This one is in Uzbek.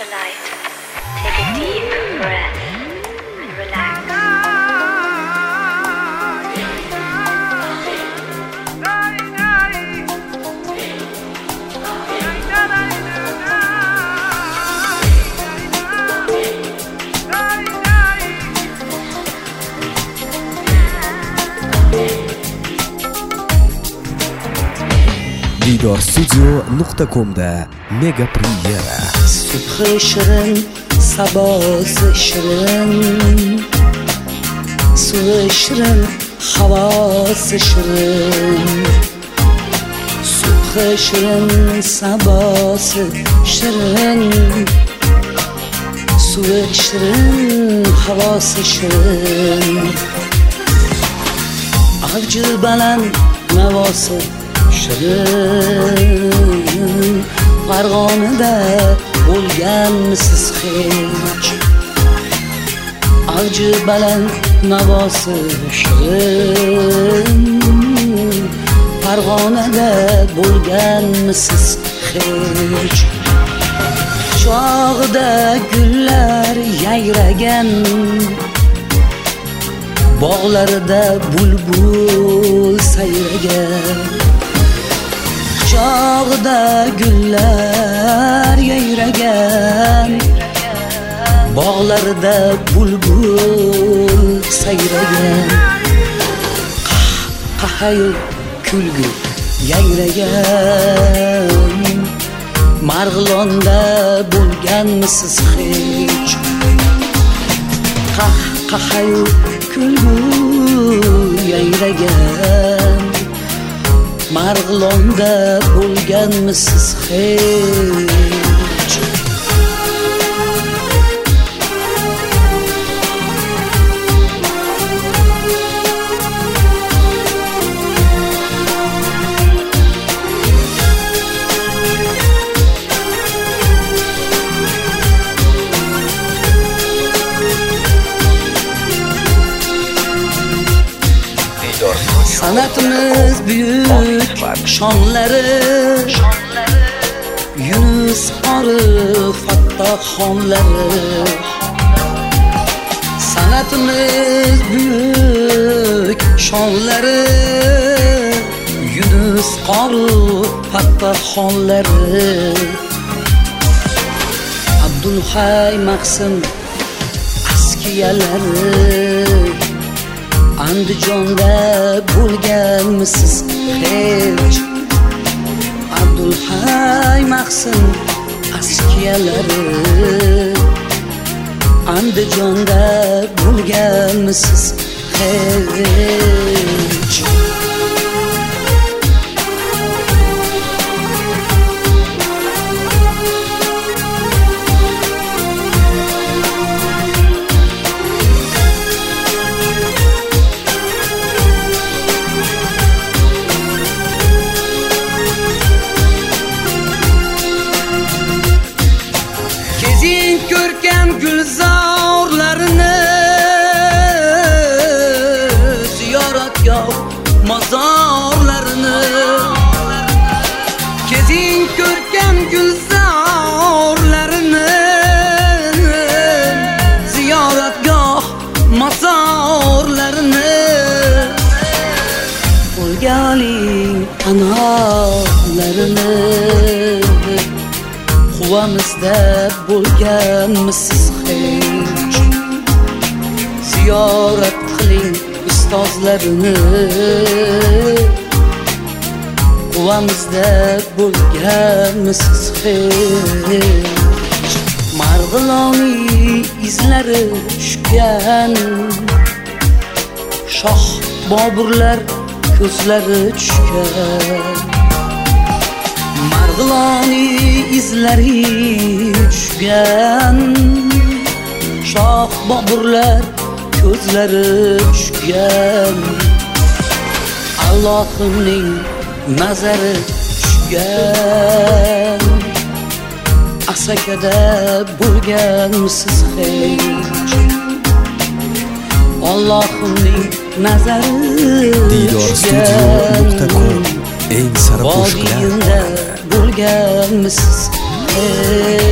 the light. Take a deep breath and relax. Didorstudio.com'da mega premyera. Subhi shirin, sabosi shirin, suvi shirin, havosi shirin. Subhi shirin, sabosi shirin, suvi shirin, havosi shirin. Avji baland navosi shirin, Farg'onada bo'lganmisiz hech? Avji baland navosi shirin, Farg'onada bo'lganmisiz hech? Chog'da gullar yayragan, bog'larida bulbul sayragan. Chog'da gullar yayragan, bog'larida bulbul sayragan. Qahqahayu kulgu yayragan, Marg'ilonda bo'lganmisiz hech? Qahqahayu kulgu yayragan, Marg'ilonda bo'lganmisiz hech? Sanatimiz büyük şonlari, Yunus Arif Fattaxonlari. Sanatimiz büyük şonlari, Yunus Arif Fattaxonlari. Abdulhay Maqsim askiyalari, Andijonda bo'lganmisiz hech? Abdulhay Maqsim askiyalari, Andijonda bo'lganmisiz hech? Ko'rkam gulzorlarini, ziyoratgoh mozorlarini. Kezing ko'rkam gulzorlarini, ziyoratgoh mozorlarini. Qo'lga oling anorlarini, Quvamizda bo'lganmisiz hech? Ziyorat qiling ustozlarini, Quvamizda bo'lganmisiz hech? Marg'iloniy izlari tushgan, Shoh Boburlar ko'zlari tushgan. Marg'iloniy izlari tushgan, Shoh Boburlar ko'zlari tushgan. Allohning nazari tushgan, Asakada bo'lganmisiz hech? Allohning nazari Didorstudio.com eng sara qo'shiqlar bo'lganmisiz